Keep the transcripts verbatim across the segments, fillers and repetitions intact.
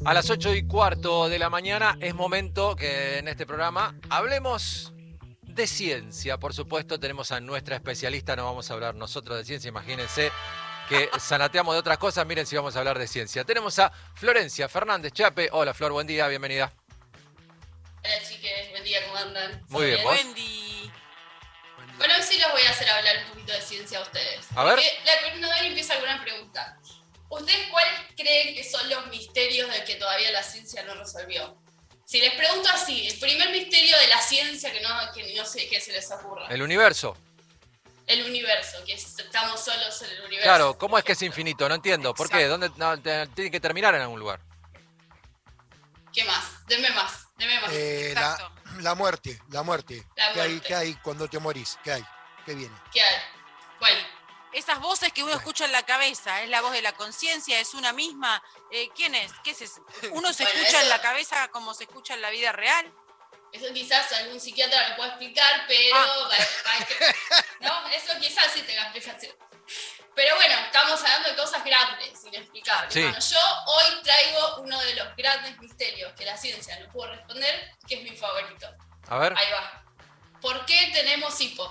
A las ocho y cuarto de la mañana es momento que en este programa hablemos de ciencia. Por supuesto, tenemos a nuestra especialista, no vamos a hablar nosotros de ciencia, imagínense que zanateamos de otras cosas, miren si vamos a hablar de ciencia. Tenemos a Florencia Fernández Chape. Hola Flor, buen día, bienvenida. Hola chiques, buen día, ¿cómo andan? Muy bien, ¿vos? Buen día. Bueno, hoy sí los voy a hacer hablar un poquito de ciencia a ustedes. A ver. Porque la columna de hoy empieza con una pregunta. ¿Ustedes cuál creen que son los misterios de que todavía la ciencia no resolvió? Si les pregunto así, el primer misterio de la ciencia que no, que no sé qué se les ocurra. El universo. El universo, que estamos solos en el universo. Claro, ¿cómo es que es infinito? No entiendo. ¿Por Exacto. qué? ¿Dónde no, te- tiene que terminar en algún lugar? ¿Qué más? Deme más, deme más. Eh, la, Exacto. la muerte, la muerte. La ¿Qué hay, muerte. qué hay cuando te morís? ¿Qué hay? ¿Qué viene? ¿Qué hay? Bueno, Esas voces que uno Bueno. escucha en la cabeza, ¿es la voz de la conciencia? ¿Es una misma? Eh, ¿Quién es? ¿Qué es eso? ¿Uno se Bueno, escucha eso- en la cabeza como se escucha en la vida real? eso quizás algún psiquiatra me pueda explicar, pero... Ah. hay que- ¿no? Eso quizás sí tenga explicación. Pero bueno, estamos hablando de cosas grandes, inexplicables. Sí. Bueno, yo hoy traigo uno de los grandes misterios que la ciencia no pudo responder, que es mi favorito. A ver. Ahí va. ¿Por qué tenemos hipo?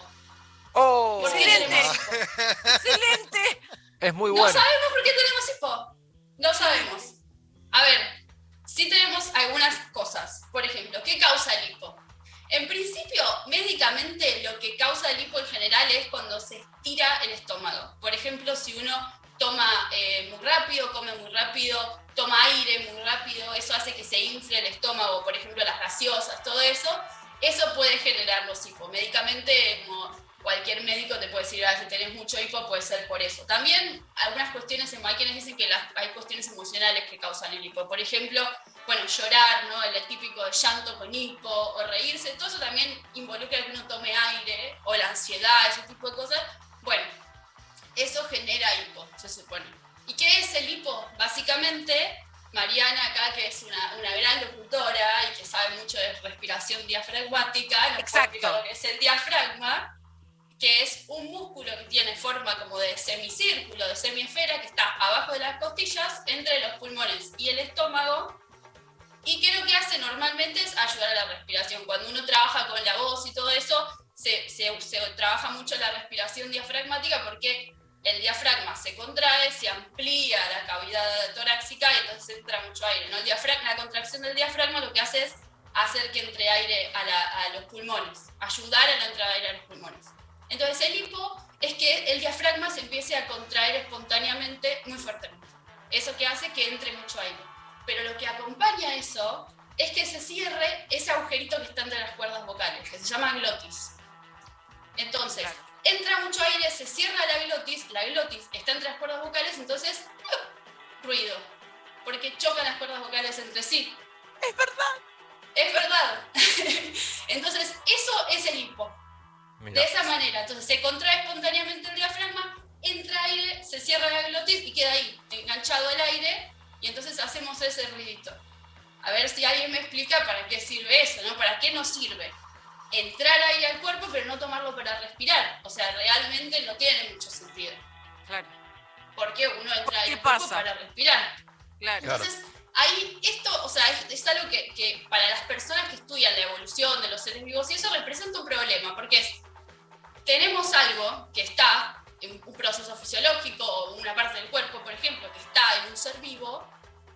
¡Oh! ¿Por qué Excelente. tenemos hipo? ¡Excelente! Es muy No bueno. sabemos por qué tenemos hipo. No sabemos. A ver, sí tenemos algunas cosas. Por ejemplo, ¿qué causa el hipo? En principio, médicamente, lo que causa el hipo en general es cuando se estira el estómago. Por ejemplo, si uno toma eh, muy rápido, come muy rápido, toma aire muy rápido, eso hace que se infle el estómago, por ejemplo, las gaseosas, todo eso, eso puede generar los hipos. Médicamente, como cualquier médico te puede decir, ah, si tenés mucho hipo, puede ser por eso. También algunas cuestiones, hay quienes dicen que las, hay cuestiones emocionales que causan el hipo. Por ejemplo, bueno, llorar, ¿no? El típico llanto con hipo, o reírse, todo eso también involucra que uno tome aire, o la ansiedad, ese tipo de cosas. Bueno, eso genera hipo, se supone. ¿Y qué es el hipo? Básicamente, Mariana acá, que es una, una gran locutora y que sabe mucho de respiración diafragmática, nos puede Exacto. explicar lo que es el diafragma, que es un músculo que tiene forma como de semicírculo, de semiesfera, que está abajo de las costillas, entre los pulmones y el estómago, y que lo que hace normalmente es ayudar a la respiración. Cuando uno trabaja con la voz y todo eso, se, se, se trabaja mucho la respiración diafragmática porque el diafragma se contrae, se amplía la cavidad torácica y entonces entra mucho aire, ¿no? El diafragma, la contracción del diafragma lo que hace es hacer que entre aire a, la, a los pulmones, ayudar a la entrada de aire a los pulmones. Entonces el hipo es que el diafragma se empiece a contraer espontáneamente muy fuertemente. Eso que hace que entre mucho aire. Pero lo que acompaña a eso es que se cierre ese agujerito que está entre las cuerdas vocales, que se llama glotis. Entonces, Claro. entra mucho aire, se cierra la glotis, la glotis está entre las cuerdas vocales, entonces, ¡uh! Ruido. Porque chocan las cuerdas vocales entre sí. Es verdad. Es verdad. Entonces, eso es el hipo. Mirá. De esa manera, entonces se contrae espontáneamente el diafragma, entra aire, se cierra la glotis y queda ahí, enganchado el aire, y entonces hacemos ese ruidito. A ver si alguien me explica para qué sirve eso, ¿no? ¿Para qué nos sirve? Entrar aire al cuerpo, pero no tomarlo para respirar. O sea, realmente no tiene mucho sentido. Claro, Porque uno entra aire ¿Qué al cuerpo pasa? para respirar. claro. Claro. Entonces, ahí esto, o sea, es, es algo que, que para las personas que estudian la evolución de los seres vivos y eso representa un problema, porque es, tenemos algo que está en un proceso fisiológico o una parte del cuerpo, por ejemplo, que está en un ser vivo,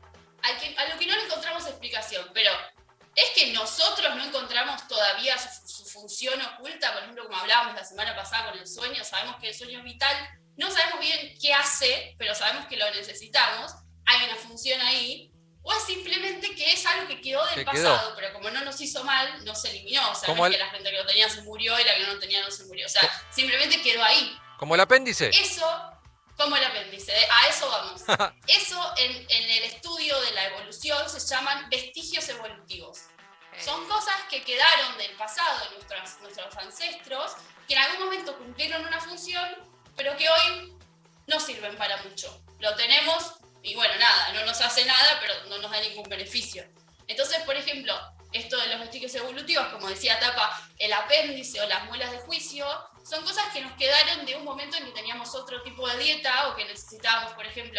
al que, a lo que no le encontramos explicación, pero es que nosotros no encontramos todavía su, su función oculta, por ejemplo, como hablábamos la semana pasada con el sueño, sabemos que el sueño es vital, no sabemos bien qué hace, pero sabemos que lo necesitamos, hay una función ahí, o es simplemente que es algo que quedó del Que quedó. pasado, pero como no nos hizo mal, no se eliminó, o sea, Como no es el- que la gente que lo tenía se murió y la que no lo tenía no se murió, o sea, simplemente quedó ahí. Como el apéndice. Eso, como el apéndice, ¿eh? A eso vamos. Eso en, en el estudio de la evolución se llaman vestigios evolutivos. Son cosas que quedaron del pasado de nuestros, nuestros ancestros, que en algún momento cumplieron una función, pero que hoy no sirven para mucho. Lo tenemos y bueno, nada, no nos hace nada, pero no nos da ningún beneficio. Entonces, por ejemplo, esto de los vestigios evolutivos, como decía Tapa, el apéndice o las muelas de juicio, son cosas que nos quedaron de un momento en que teníamos otro tipo de dieta o que necesitábamos, por ejemplo,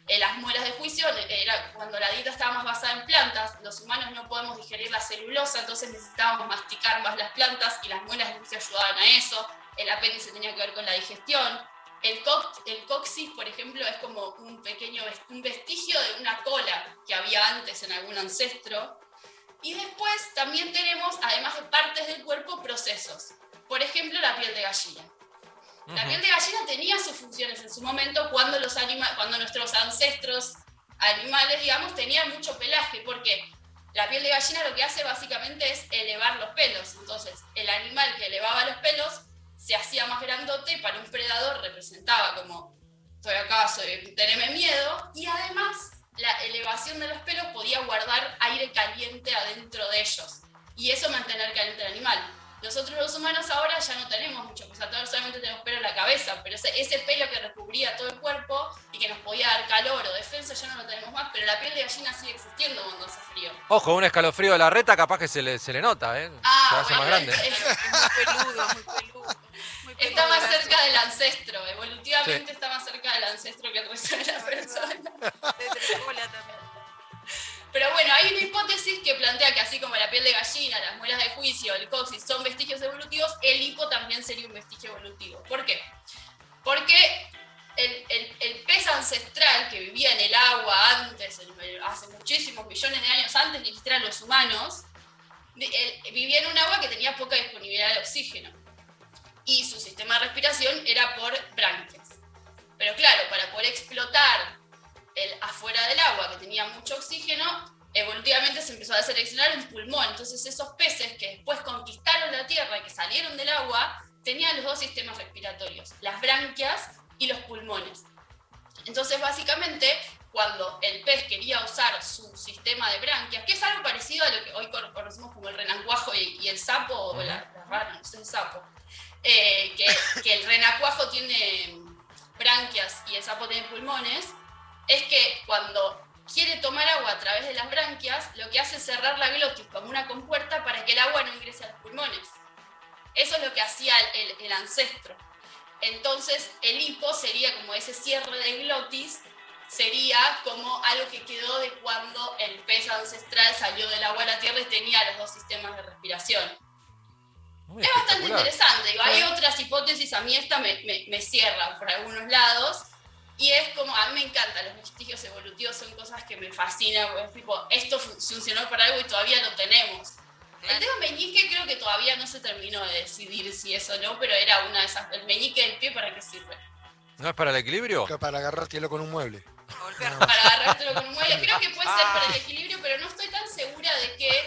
eh, las muelas de juicio, era cuando la dieta estaba más basada en plantas, los humanos no podemos digerir la celulosa, entonces necesitábamos masticar más las plantas y las muelas de juicio ayudaban a eso. El apéndice tenía que ver con la digestión. El, co el coxis, por ejemplo, es como un pequeño un vestigio de una cola que había antes en algún ancestro. Y después también tenemos, además de partes del cuerpo, procesos. Por ejemplo, la piel de gallina. Uh-huh. La piel de gallina tenía sus funciones en su momento cuando, los anima cuando nuestros ancestros animales, digamos, tenían mucho pelaje. Porque la piel de gallina lo que hace básicamente es elevar los pelos. Entonces, el animal que elevaba los pelos se hacía más grandote, para un predador representaba como, estoy acá, soy, teneme miedo, y además la elevación de los pelos podía guardar aire caliente adentro de ellos, y eso mantener caliente el animal. Nosotros los humanos ahora ya no tenemos mucho, pues todos solamente tenemos pelo en la cabeza, pero ese, ese pelo que recubría todo el cuerpo y que nos podía dar calor o defensa ya no lo tenemos más, pero la piel de gallina sigue existiendo cuando hace frío. Ojo, un escalofrío de la reta capaz que se le, se le nota, ¿eh? Ah, se hace bueno, más grande. Es, Es muy peludo, muy peludo. Muy peludo, está más gracias. cerca del ancestro, evolutivamente Sí. está más cerca del ancestro que el resto de la persona. De tricola también. Pero bueno, hay una hipótesis que plantea que así como la piel de gallina, las muelas de juicio, el coxis son vestigios evolutivos, el hipo también sería un vestigio evolutivo. ¿Por qué? Porque el, el, el pez ancestral que vivía en el agua antes, hace muchísimos millones de años antes de existir los humanos, vivía en un agua que tenía poca disponibilidad de oxígeno. Y su sistema de respiración era por branquias. Pero claro, para poder explotar el afuera del agua, que tenía mucho oxígeno, evolutivamente se empezó a seleccionar un pulmón. Entonces esos peces que después conquistaron la tierra y que salieron del agua, tenían los dos sistemas respiratorios, las branquias y los pulmones. Entonces básicamente, cuando el pez quería usar su sistema de branquias, que es algo parecido a lo que hoy conocemos como el renacuajo y, y el sapo, o la, la rana, no sé, el sapo, eh, que, que el renacuajo tiene branquias y el sapo tiene pulmones, es que cuando quiere tomar agua a través de las branquias, lo que hace es cerrar la glotis como una compuerta para que el agua no ingrese a los pulmones. Eso es lo que hacía el, el, el ancestro. Entonces, el hipo sería como ese cierre de glotis, sería como algo que quedó de cuando el pez ancestral salió del agua a la tierra y tenía los dos sistemas de respiración. Muy Es bastante espectacular. interesante. Digo, hay otras hipótesis, a mí esta me, me, me cierra por algunos lados. Y es como, a mí me encantan los vestigios evolutivos, son cosas que me fascinan, porque es tipo, esto funcionó para algo y todavía lo tenemos. El dedo meñique creo que todavía no se terminó de decidir si eso o no, pero era una de esas, el meñique del pie, ¿para qué sirve? ¿No es para el equilibrio? Que para agarrártelo con un mueble. Golpear. Para agarrártelo con un mueble, creo que puede ser para el equilibrio, pero no estoy tan segura de que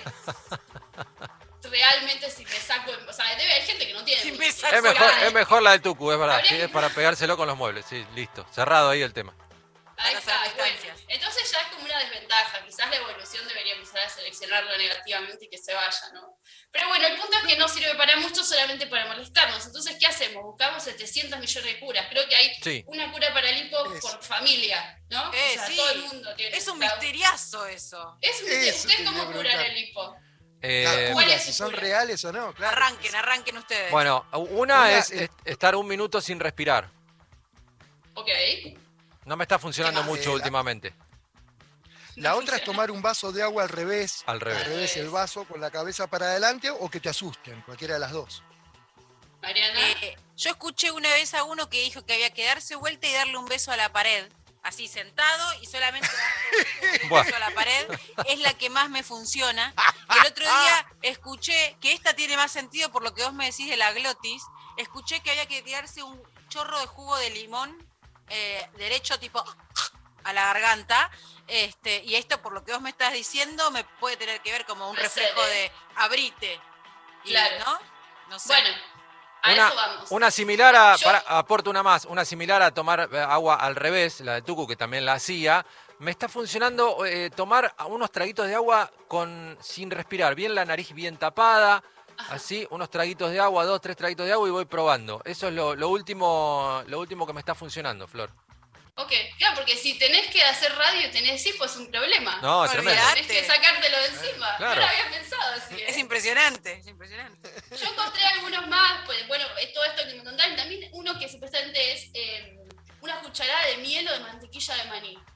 realmente si me saco, o sea, debe haber gente que no tiene Si me meñique. saco Es mejor, Claro. es mejor la del Tucu, es verdad. Habría Sí, que- es para pegárselo con los muebles. Sí, listo. Cerrado ahí el tema. Ahí Para está, hacer bueno. distancias. Entonces ya es como una desventaja. Quizás la evolución debería empezar a seleccionarlo negativamente y que se vaya, ¿no? Pero bueno, el punto es que no sirve para mucho, solamente para molestarnos. Entonces, ¿qué hacemos? Buscamos setecientos millones de curas. Creo que hay Sí. una cura para el hipo Es. por familia, ¿no? Eh, o sea, sí. todo el mundo tiene. Es un la- misteriazo eso. Es un misterio. Eso ¿Ustedes te cómo quería curan preguntar. el hipo? Eh, Las ¿cuál curas, es si su son cura? reales o no, claro. Arranquen, arranquen ustedes. bueno, una Una es es- est- estar un minuto sin respirar. Ok. No me está funcionando ¿Qué más? mucho Eh, la- últimamente. La otra es tomar un vaso de agua al revés. Al revés. Al revés el vaso con la cabeza para adelante o que te asusten, cualquiera de las dos. Mariana. Eh, yo escuché una vez a uno que dijo que había que darse vuelta y darle un beso a la pared, así sentado y solamente darle un Buah. beso a la pared, es la que más me funciona. Y el otro día escuché que esta tiene más sentido por lo que vos me decís de la glotis, escuché que había que tirarse un chorro de jugo de limón eh, derecho tipo a la garganta. Este, y esto, por lo que vos me estás diciendo, me puede tener que ver como un Puede reflejo ser, ¿eh? de abrite. Y, Claro. ¿no? No sé. Bueno, a Una, eso vamos. una similar a, Yo- para, aporto una más, una similar a tomar eh, agua al revés, la de Tucu, que también la hacía. Me está funcionando eh, tomar unos traguitos de agua con sin respirar, bien la nariz bien tapada, Ajá. así, unos traguitos de agua, dos, tres traguitos de agua y voy probando. Eso es lo, lo último, lo último que me está funcionando, Flor. Ok, claro, porque si tenés que hacer radio y tenés hipo es un problema. No, es tremendo. Olvidate. Tenés que sacártelo de encima. Claro. No lo había pensado así. ¿eh? Es impresionante, es impresionante. Yo encontré algunos más, pues bueno, eh, todo esto que me contaron. También uno que supuestamente es eh, una cucharada de miel o de mantequilla de maní.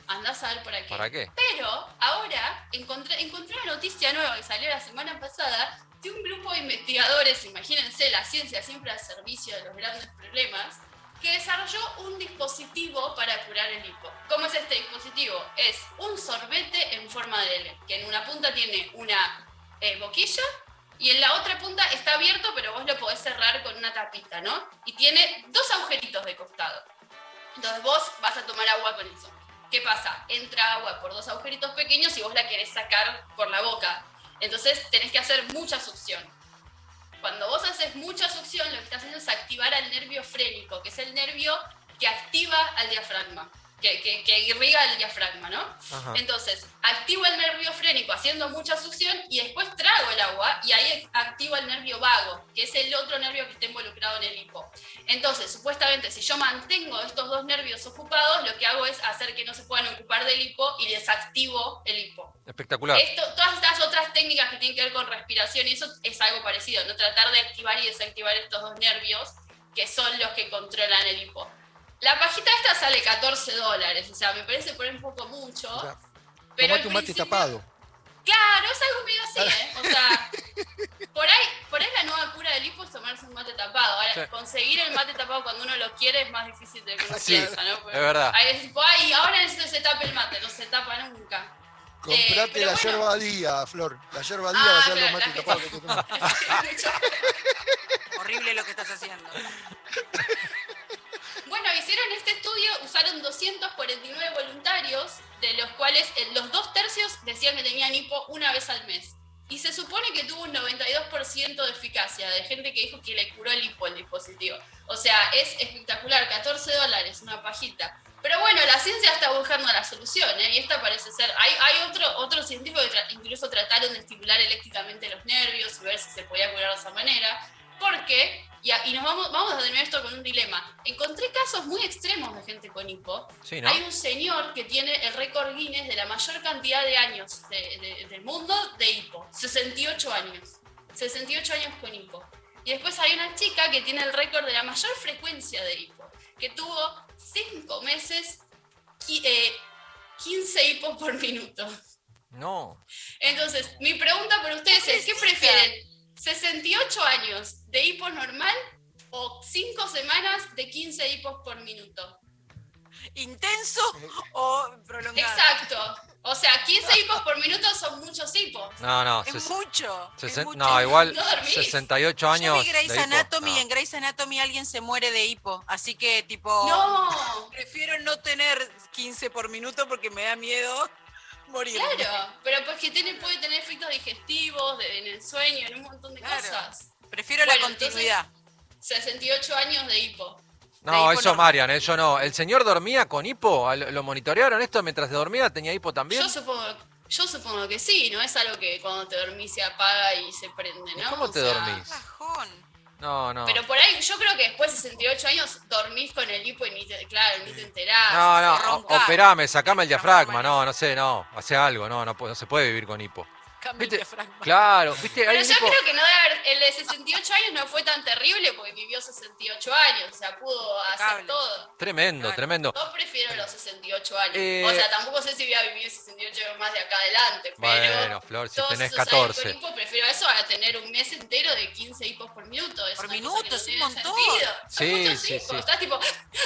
Andás a ver para qué. ¿Para qué? Pero ahora encontré, encontré una noticia nueva que salió la semana pasada de un grupo de investigadores, imagínense, la ciencia siempre al servicio de los grandes problemas, que desarrolló un dispositivo para curar el hipo. ¿Cómo es este dispositivo? Es un sorbete en forma de L, que en una punta tiene una eh, boquilla y en la otra punta está abierto, pero vos lo podés cerrar con una tapita, ¿no? Y tiene dos agujeritos de costado. Entonces vos vas a tomar agua con eso. ¿Qué pasa? Entra agua por dos agujeritos pequeños y vos la querés sacar por la boca. Entonces tenés que hacer mucha succión. Cuando vos haces mucha succión, lo que estás haciendo es activar al nervio frénico, que es el nervio que activa al diafragma, que, que, que irriga el diafragma, ¿no? Ajá. Entonces, activo el nervio frénico haciendo mucha succión y después trago el agua y ahí activo el nervio vago, que es el otro nervio que está involucrado en el hipo. Entonces, supuestamente, si yo mantengo estos dos nervios ocupados, lo que hago es hacer que no se puedan ocupar del hipo y desactivo el hipo. Espectacular. Esto, todas estas otras técnicas que tienen que ver con respiración y eso es algo parecido, no tratar de activar y desactivar estos dos nervios que son los que controlan el hipo. La pajita esta sale catorce dólares, o sea, me parece por un poco mucho. O sea, pero tomate un mate principio- tapado. Claro, es algo medio así, ¿eh? O sea, por ahí, por ahí la nueva cura del hipo es tomarse un mate tapado. Ahora, Sí. conseguir el mate tapado cuando uno lo quiere es más difícil de lo que uno Sí, piensa, ¿no? Porque es verdad. Ahí es tipo, ay, ahora necesito que se tape el mate, no se tapa nunca. Comprate pero la bueno. yerba día, Flor. La yerba día Ah, va a ser claro, los mates la- tapados que te tomas. Horrible lo que estás haciendo. Bueno, hicieron este estudio, usaron doscientos cuarenta y nueve voluntarios, de los cuales eh, los dos tercios decían que tenían hipo una vez al mes. Y se supone que tuvo un noventa y dos por ciento de eficacia, de gente que dijo que le curó el hipo el dispositivo. O sea, es espectacular, catorce dólares, una pajita. Pero bueno, la ciencia está buscando la solución, ¿eh? Y esta parece ser... Hay, hay otro, otros científicos que tra- incluso trataron de estimular eléctricamente los nervios y ver si se podía curar de esa manera. Porque, y, a- y nos vamos, vamos a tener esto con un dilema. Encontré casos muy extremos de gente con hipo. Sí, ¿no? Hay un señor que tiene el récord Guinness de la mayor cantidad de años de- de- del mundo de hipo. sesenta y ocho años. sesenta y ocho años con hipo. Y después hay una chica que tiene el récord de la mayor frecuencia de hipo, que tuvo cinco meses, qui- eh, quince hipos por minuto. No. Entonces, mi pregunta para ustedes es, ¿qué prefieren? ¿sesenta y ocho años de hipo normal o cinco semanas de quince hipos por minuto? ¿Intenso o prolongado? Exacto. O sea, quince hipos por minuto son muchos hipos. No, no. Es ses- mucho. es sesen- mucho. no, igual No dormís. sesenta y ocho años. Yo vi Grey's de hipo. Anatomy No. y en Grey's Anatomy alguien se muere de hipo. Así que, tipo, No, prefiero no tener quince por minuto porque me da miedo morir. claro. Pero pues que tiene, puede tener efectos digestivos, de- en el sueño, en un montón de Claro. cosas. Prefiero Bueno, la continuidad. sesenta y ocho años de hipo. No, de hipo eso normal. Marian, eso no. ¿El señor dormía con hipo? ¿Lo lo monitorearon esto mientras dormía? ¿Tenía hipo también? Yo supongo, yo supongo que sí, ¿no? Es algo que cuando te dormís se apaga y se prende, ¿Y ¿no? cómo O te sea, dormís? Bajón. No, no. Pero por ahí, yo creo que después de sesenta y ocho años dormís con el hipo y ni te, claro, ni te enterás. No, o sea, no, roncar. o- operame, sacame el Transformar diafragma. en No, no sé, no. Hace algo, no, no, puede- no se puede vivir con hipo. Cambia el ¿Viste? diafragma. Claro, ¿viste? Hay Pero un yo hipo- creo que no debe haber, el de sesenta y ocho años no fue tan terrible porque vivió sesenta y ocho años, o sea, pudo hacer Impecable. todo. Tremendo, Claro. tremendo. Yo prefiero los sesenta y ocho años. Eh, o sea, tampoco sé si voy a vivir sesenta y ocho años más de acá adelante, pero Bueno, Flor, si todos tenés esos años catorce. con hipo, prefiero eso a tener un mes entero de quince hipos por minuto. Es Por una minuto, cosa que no es un tiene montón. sentido. Son Sí, muchos sí, hipos. sí. Estás tipo,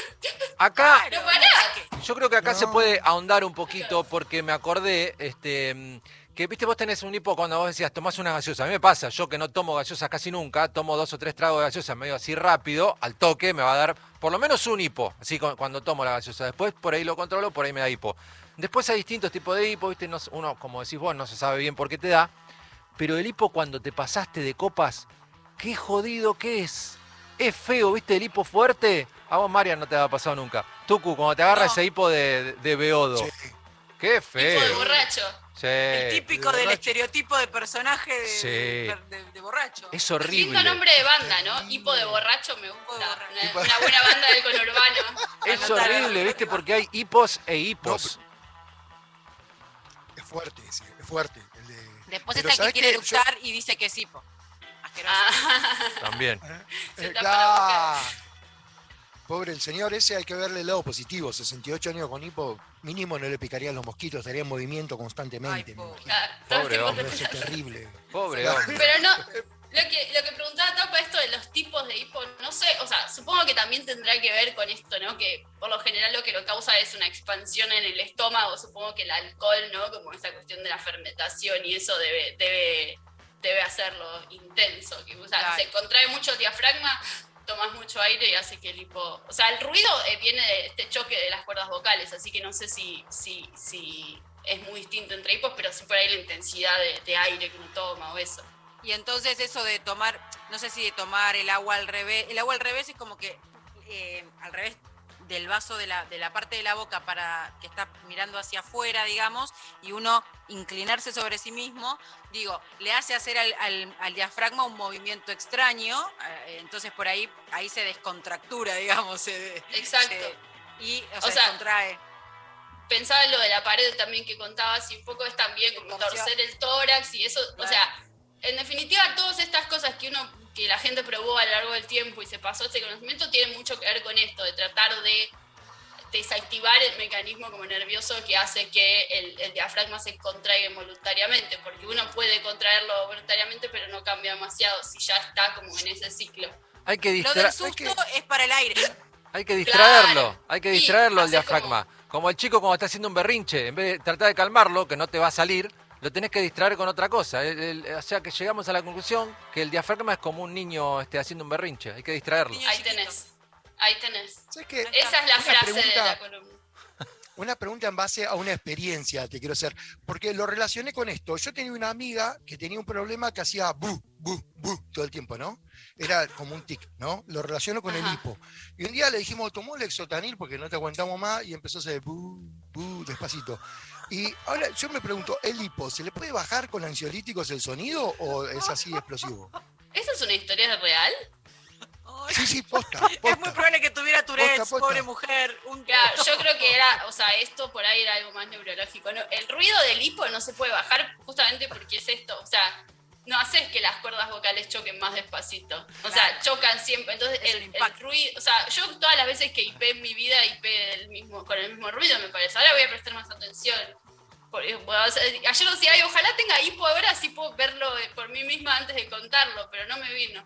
Acá, no un parás. ataque. yo creo que acá No. se puede ahondar un poquito porque me acordé, este, mm, que viste, vos tenés un hipo cuando vos decías, tomás una gaseosa. A mí me pasa, yo que no tomo gaseosas casi nunca, tomo dos o tres tragos de gaseosa medio así rápido, al toque me va a dar por lo menos un hipo, así cu- cuando tomo la gaseosa. Después por ahí lo controlo, por ahí me da hipo. Después hay distintos tipos de hipo, viste, no- uno, como decís vos, no se sabe bien por qué te da, pero el hipo cuando te pasaste de copas, qué jodido que es. Es feo, viste, el hipo fuerte. A vos, Marian, no te ha pasado nunca. Tucu, cuando te agarra No. ese hipo de, de beodo. Sí. Qué Hipo de feo. borracho. Sí. El típico de del borracho. estereotipo de personaje de, Sí. de- de- de borracho. Es Lindo horrible. nombre de banda, ¿no? Hipo de borracho me Hipo de gusta. borracho. Una, una buena banda del conurbano. Es Anotar. horrible, viste, porque hay hipos e hipos. Es fuerte, sí, es fuerte. El de... Después Pero está el que ¿sabés quiere qué? Yo- eructar y dice que es hipo. Asqueroso. Ah, También. se Eh, tapa la boca. claro. pobre el señor ese, hay que verle el lado positivo. sesenta y ocho años con hipo, mínimo no le picarían los mosquitos, estaría en movimiento constantemente. Ay, me pobre. imagino. Ah, todo el Pobre tiempo hombre. te Debe ser terrible. Pobre hombre. Pero no, lo que, lo que preguntaba Tapa, esto de los tipos de hipo, no sé, o sea, supongo que también tendrá que ver con esto, ¿no? Que por lo general lo que lo causa es una expansión en el estómago, supongo que el alcohol, ¿no? Como esa cuestión de la fermentación y eso debe, debe, debe hacerlo intenso. Que, o sea, Claro. se contrae mucho el diafragma, tomas mucho aire y hace que el hipo... O sea, el ruido eh, viene de este choque de las cuerdas vocales, así que no sé si, si, si es muy distinto entre hipos, pero sí por ahí la intensidad de, de aire que uno toma o eso. Y entonces eso de tomar, no sé si de tomar el agua al revés, el agua al revés es como que eh, al revés del vaso de la, de la parte de la boca para que está mirando hacia afuera, digamos, y uno inclinarse sobre sí mismo, digo, le hace hacer al, al, al diafragma un movimiento extraño, eh, entonces por ahí, ahí se descontractura, digamos. Se, Exacto. se- y o O sea, sea, descontrae. Pensaba en lo de la pared también que contabas y un poco es también como Torsión. torcer el tórax y eso, Claro. o sea, en definitiva todas estas cosas que uno, que la gente probó a lo largo del tiempo y se pasó este conocimiento tienen mucho que ver con esto, de tratar de desactivar el mecanismo como nervioso que hace que el, el diafragma se contraiga involuntariamente, porque uno puede contraerlo voluntariamente pero no cambia demasiado si ya está como en ese ciclo. Hay que, Lo distra- del susto es para el aire. hay que distraerlo, Claro. hay que Sí, distraerlo al hacer diafragma. Como... el chico cuando está haciendo un berrinche, en vez de tratar de calmarlo, que no te va a salir, lo tenés que distraer con otra cosa. El- el- o sea que llegamos a la conclusión que el diafragma es como un niño este, haciendo un berrinche, hay que distraerlo. Niño Ahí chiquito. tenés, ahí tenés. ¿Sabes qué? Esa es la Una frase de pregunta- la columna. Una pregunta en base a una experiencia te quiero hacer, porque lo relacioné con esto. Yo tenía una amiga que tenía un problema que hacía bu, bu, bu todo el tiempo, ¿no? Era como un tic, ¿no? Lo relaciono con Ajá. el hipo. Y un día le dijimos, tomó Lexotanil porque no te aguantamos más y empezó a hacer bu, bu, despacito. Y ahora yo me pregunto, ¿el hipo se le puede bajar con ansiolíticos el sonido o es así explosivo? ¿Esa es una historia real? Ay, Sí, sí, posta, es muy posta. probable que tuviera Tourette, Posta, posta. pobre mujer. Un... Claro, yo creo que era, o sea, esto por ahí era algo más neurológico. ¿No? El ruido del hipo no se puede bajar justamente porque es esto, o sea, no haces que las cuerdas vocales choquen más despacito. O sea, Claro. chocan siempre. Entonces, Es el, el el impacto. ruido, o sea, yo todas las veces que hipé en mi vida, hipé el mismo, con el mismo ruido, me parece. Ahora voy a prestar más atención. Por- bueno, o sea, ayer decía, ay, ojalá tenga hipo ahora, así puedo verlo eh, por mí misma antes de contarlo, pero no me vino.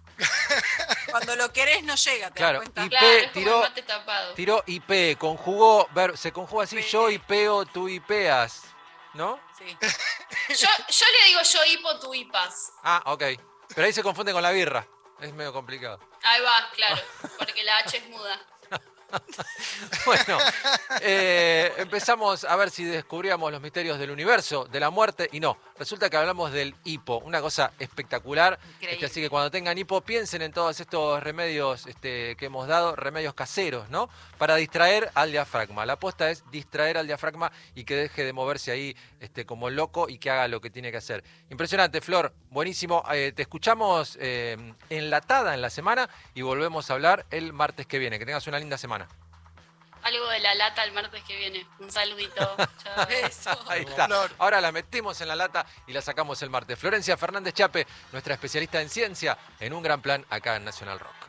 Cuando lo querés no llega, ¿te Claro, das cuenta? y- Claro, Ipé es como tiró- el mate tapado. Tiró I P, conjugó, ver- se conjuga así, Pe- yo hipeo, tú hipeas, ¿no? Sí. Yo, yo le digo yo hipo, tú hipas. Ah, ok. Pero ahí se confunde con la birra, es medio complicado. Ahí va, claro, porque la H es muda. Bueno, eh, empezamos a ver si descubríamos los misterios del universo, de la muerte, y no. Resulta que hablamos del hipo, una cosa espectacular. Increíble. Este, así que cuando tengan hipo, piensen en todos estos remedios este, que hemos dado, remedios caseros, ¿no? Para distraer al diafragma. La aposta es distraer al diafragma y que deje de moverse ahí este, como loco y que haga lo que tiene que hacer. Impresionante, Flor, buenísimo. Eh, te escuchamos eh, enlatada en la semana y volvemos a hablar el martes que viene. Que tengas una linda semana. Algo de la lata el martes que viene. Un saludito. Chao. Eso. Ahí está. Flor. Ahora la metemos en la lata y la sacamos el martes. Florencia Fernández Chape, nuestra especialista en ciencia, en un gran plan acá en Nacional Rock.